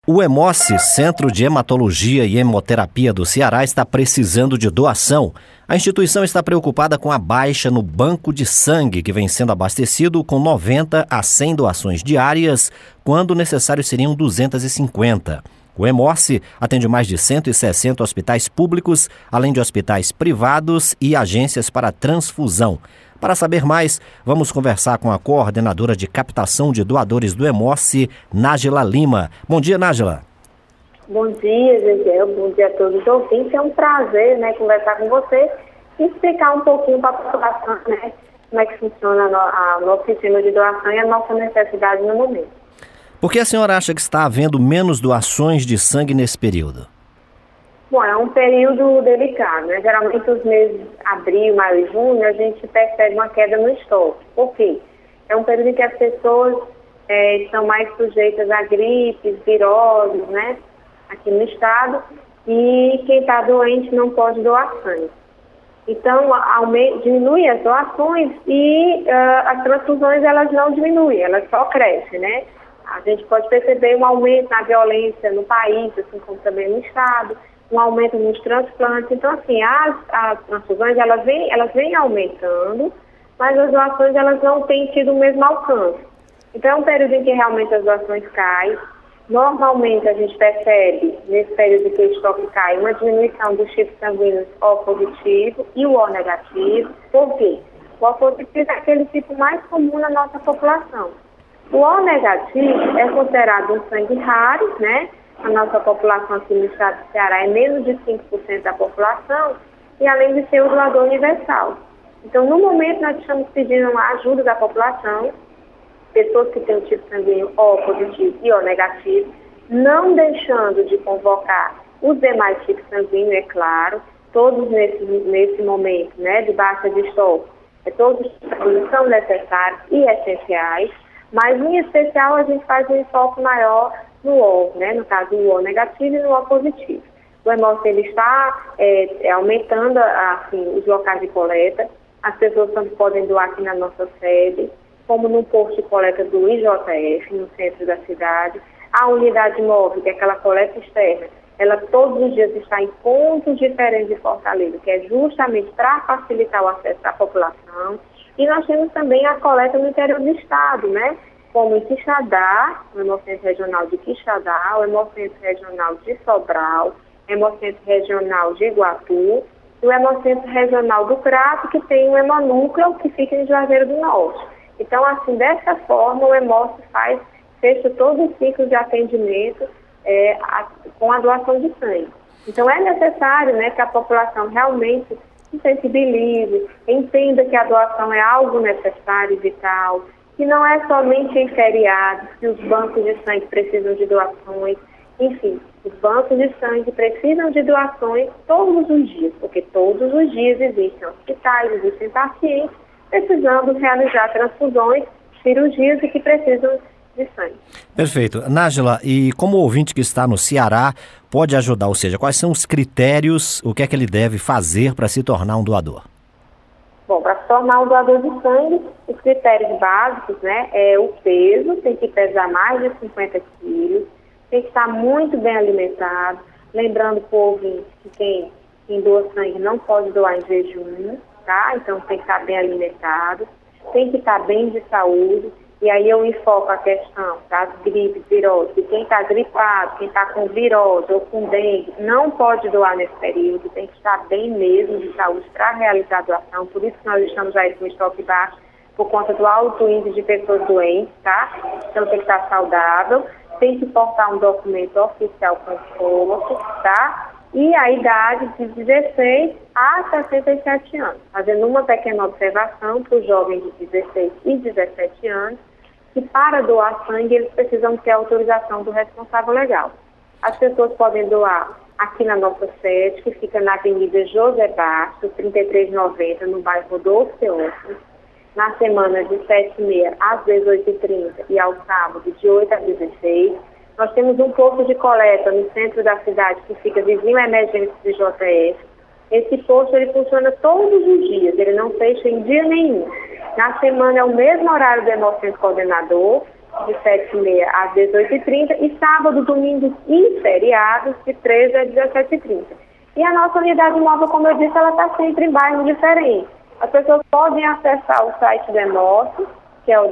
O Hemóce, Centro de Hematologia e Hemoterapia do Ceará, está precisando de doação. A instituição está preocupada com a baixa no banco de sangue, que vem sendo abastecido com 90 a 100 doações diárias, quando necessário seriam 250. O Hemóce atende mais de 160 hospitais públicos, além de hospitais privados e agências para transfusão. Para saber mais, vamos conversar com a coordenadora de captação de doadores do Hemóce, Nájila Lima. Bom dia, Nájila. Bom dia, Gegel. Bom dia a todos os ouvintes. É um prazer, conversar com você e explicar um pouquinho para a população, como é que funciona a nosso sistema de doação e a nossa necessidade no momento. Por que a senhora acha que está havendo menos doações de sangue nesse período? Bom, é um período delicado, Geralmente os meses abril, maio e junho, a gente percebe uma queda no estoque. Por quê? É um período em que as pessoas estão mais sujeitas a gripes, viroses, aqui no estado, e quem está doente não pode doar sangue. Então, diminui as doações e as transfusões, elas não diminuem, elas só crescem, A gente pode perceber um aumento na violência no país, assim como também no estado, um aumento nos transplantes. Então, assim, as transfusões, elas vêm aumentando, mas as doações, elas não têm tido o mesmo alcance. Então, é um período em que realmente as doações caem. Normalmente, a gente percebe, nesse período que o estoque cai, uma diminuição dos tipos sanguíneos O positivo e o O negativo. Por quê? O O positivo é aquele tipo mais comum na nossa população. O O negativo é considerado um sangue raro, A nossa população aqui no estado do Ceará é menos de 5% da população e além de ser o doador universal. Então, no momento, nós estamos pedindo a ajuda da população, pessoas que têm o tipo sanguíneo O positivo e O negativo, não deixando de convocar os demais tipos sanguíneos, é claro, todos nesse momento, de baixa de estoque, todos os tipos são necessários e essenciais, mas em especial a gente faz um enfoque maior no O, no caso o O negativo e no O positivo. O Hemóce, ele está aumentando os locais de coleta, as pessoas tanto podem doar aqui na nossa sede, como no posto de coleta do IJF, no centro da cidade. A unidade móvel, que é aquela coleta externa, ela todos os dias está em pontos diferentes de Fortaleza, que é justamente para facilitar o acesso da população. E nós temos também a coleta no interior do estado, como em Quixadá, o Hemocentro Regional de Quixadá, o Hemocentro Regional de Sobral, o Hemocentro Regional de Iguatu, e o Hemocentro Regional do Crato, que tem um hemonúcleo que fica em Juazeiro do Norte. Então, assim, dessa forma, o Hemóce fecha todo o ciclo de atendimento com a doação de sangue. Então, é necessário que a população realmente se sensibilize, entenda que a doação é algo necessário e vital, que não é somente em feriados, que os bancos de sangue precisam de doações. Enfim, os bancos de sangue precisam de doações todos os dias, porque todos os dias existem hospitais, existem pacientes precisando realizar transfusões, cirurgias e que precisam de sangue. Perfeito. Nájila, e como o ouvinte que está no Ceará pode ajudar, ou seja, quais são os critérios, o que é que ele deve fazer para se tornar um doador? Bom, para se tornar um doador de sangue, os critérios básicos, é o peso, tem que pesar mais de 50 quilos, tem que estar muito bem alimentado, lembrando para o ouvinte que quem doa sangue não pode doar em jejum, tá? Então tem que estar bem alimentado, tem que estar bem de saúde, e aí eu enfoco a questão das gripes, virose, que quem está gripado, quem está com virose ou com dengue, não pode doar nesse período, tem que estar bem mesmo de saúde para realizar a doação, por isso que nós estamos aí com estoque baixo, por conta do alto índice de pessoas doentes, tá? Então tem que estar saudável, tem que portar um documento oficial com foto, tá? E a idade de 16 a 67 anos, fazendo uma pequena observação para os jovens de 16 e 17 anos, que para doar sangue eles precisam ter autorização do responsável legal. As pessoas podem doar aqui na nossa sede, que fica na Avenida José Bastos, 3390, no bairro Rodolfo Teófilo, na semana de 7h30 às 18h30 e ao sábado de 8 às 16. Nós temos um posto de coleta no centro da cidade que fica vizinho à emergência de JF. Esse posto ele funciona todos os dias, ele não fecha em dia nenhum. Na semana é o mesmo horário do Hemocentro Coordenador de 7h30 às 18h30, e sábado, domingos e feriados, de 13h às 17h30. E a nossa unidade móvel, como eu disse, ela está sempre em bairros diferentes. As pessoas podem acessar o site do EMOSSO, que é o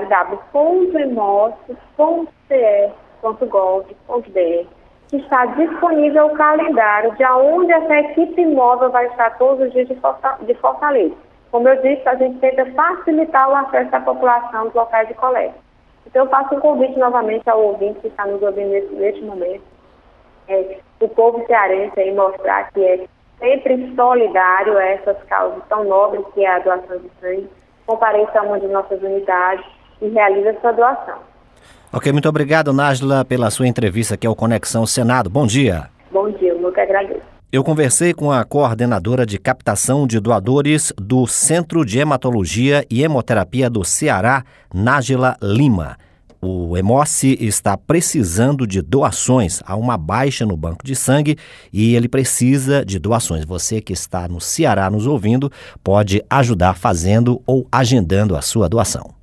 www.emosso.ce.gov.br, que está disponível o calendário de onde essa equipe móvel vai estar todos os dias de Fortaleza. Como eu disse, a gente tenta facilitar o acesso da população aos locais de coleta. Então, eu faço um convite novamente ao ouvinte que está nos ouvindo neste momento, o povo cearense aí mostrar que é sempre solidário a essas causas tão nobres que é a doação de sangue. Compareça a uma de nossas unidades e realize a sua doação. Ok, muito obrigado, Nájila, pela sua entrevista aqui ao Conexão Senado. Bom dia. Bom dia, eu que agradeço. Eu conversei com a coordenadora de captação de doadores do Centro de Hematologia e Hemoterapia do Ceará, Nájila Lima. O Hemossi está precisando de doações. Há uma baixa no banco de sangue e ele precisa de doações. Você que está no Ceará nos ouvindo pode ajudar fazendo ou agendando a sua doação.